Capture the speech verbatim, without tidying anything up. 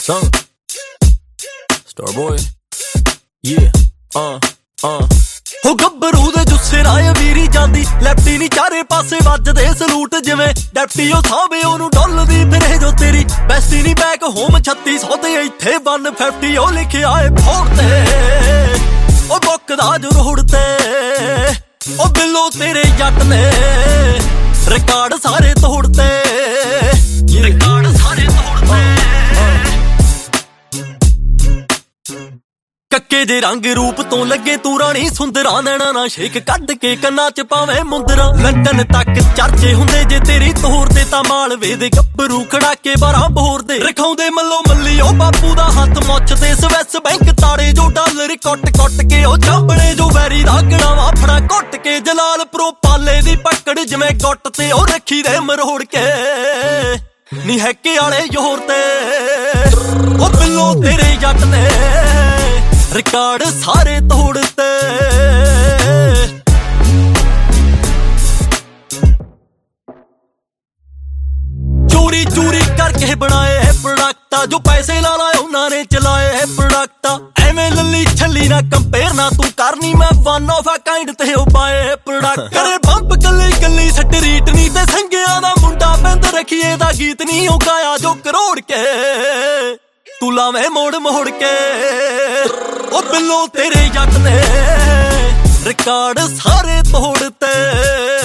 Son, Starboy, yeah, uh, uh ਹੋ ਗੱਭਰੂ ਦੇ ਜੁੱਸੇ ਰਾਏ ਵੀਰੀ ਜਾਂਦੀ ਲੈਫਟੀ ਨੀ ਚਾਰੇ ਪਾਸੇ ਵੱਜਦੇ ਸਲੂਟ ਜਿਵੇਂ ਡੈਪਟੀ ਉਹ ਸਾਹਵੇ ਉਹਨੂੰ ਡੁੱਲਦੀ ਫਿਰੇ ਜੋ ਤੇਰੀ ਬੈਸਟੀ ਨੀ ਬੈਕ ਹੋਮ ਛੱਤੀ ਸੌ ਤੇ ਇੱਥੇ ਇੱਕ ਸੌ ਪਚਾਸ ਉਹ ਲਿਖਿਆ ਏ ਫੋੜ ਤੇ ਉਹ ਬੁੱਕਦਾ ਜੋ ਰੋੜ ਤੇ ਉਹ ਬਿੱਲੋ ਤੇਰੇ ਜੱਟ ਨੇ ਰਿਕਾਰਡ ਸਾਰੇ ਤੋੜਤੇ ਰਿਕਾਰਡ ਸਾਰੇ ਤੋੜਤੇ ਕੱਕੇ ਦੇ ਰੰਗ ਰੂਪ ਤੋਂ ਲੱਗੇ ਤੂੰ ਰਾਣੀ ਸੁੰਦਰਾਂ ਨੈਣਾ ਨਾ ਸ਼ੇਕ ਕੱਢ ਕੇ ਕੰਨਾਂ ਚ ਪਾਵੇਂ ਮੁੰਦਰਾਂ ਲੰਡਨ ਤੱਕ ਚਰਚੇ ਹੁੰਦੇ ਜੇ ਤੇਰੀ ਤੋਰ ਤੇ ਤਾਂ ਮਾਲਵੇ ਦੇ ਗੱਭਰੂ ਖੜਾ ਕੇ ਬਾਰਾਂ ਬੋਰ ਦੇ ਰਖਾਉਂਦੇ ਮੱਲੋ ਮੱਲੀ ਉਹ ਬਾਪੂ ਦਾ ਹੱਥ ਮੁੱਛ ਤੇ ਸਵਿਸ ਬੈਂਕ ਤਾੜੇ ਜੋ ਡਾਲਰ ਕੁੱਟ ਕੁੱਟ ਕੇ ਉਹ ਚਾਂਬਣੇ ਜੋ ਵੈਰੀ ਦਾ ਗਣਾਵਾ ਫੜਾ ਘੁੱਟ ਕੇ ਜਲਾਲਪੁਰੋਂ ਪਾਲੇ ਦੀ ਪਕੜ ਜਿਵੇਂ ਗੁੱਟ ਤੇ ਉਹ ਰੱਖੀ ਦੇ ਮਰੋੜ ਕੇ ਨੀ ਹੈਕੇ ਵਾਲੇ ਜ਼ੋਰ ਤੇ ਉਹ ਬਿੱਲੋ ਤੇਰੇ ਜੱਟ ਨੇ ਰਿਕਾਰਡ ਸਾਰੇ ਤੋੜਤੇ ਚੋਰੀ ਚੋਰੀ ਕਰਕੇ ਬਣਾਏ ਹੈ ਪ੍ਰੋਡਕਟ ਜੋ ਪੈਸੇ ਲਾ ਲਾਏ ਉਹਨਾਂ ਨੇ ਚਲਾਏ ਹੈ ਪ੍ਰੋਡਕਟ ਐਵੇਂ ਲੱਲੀ ਛੱਲੀ ਨਾ ਕੰਪੇਅਰ ਨਾ ਤੂੰ ਕਰਨੀ ਮੈਂ ਵਨ ਆਫ ਅ ਕਾਈਂਡ ਤੇ ਉਹ ਪਾਏ ਪ੍ਰੋਡਕਟ ਕਰੇ ਬੰਪ ਕੱਲੀ ਕੱਲੀ ਸਟਰੀਟ ਨਹੀਂ ਤੇ ਸੰਗਿਆਂ ਦਾ ਮੁੰਡਾ ਬੰਦ ਰੱਖੀਏ ਦਾ ਗੀਤ ਨਹੀਂ ਉਹ ਗਾਇਆ ਜੋ ਕਰੋੜ ਕੇ ਤੂੰ ਲਾਵੇਂ ਮੋੜ ਮੋੜ ਕੇ ਉਹ ਬਿੱਲੋ ਤੇਰੇ ਜੱਟ ਨੇ ਰਿਕਾਰਡ ਸਾਰੇ ਤੋੜਤੇ।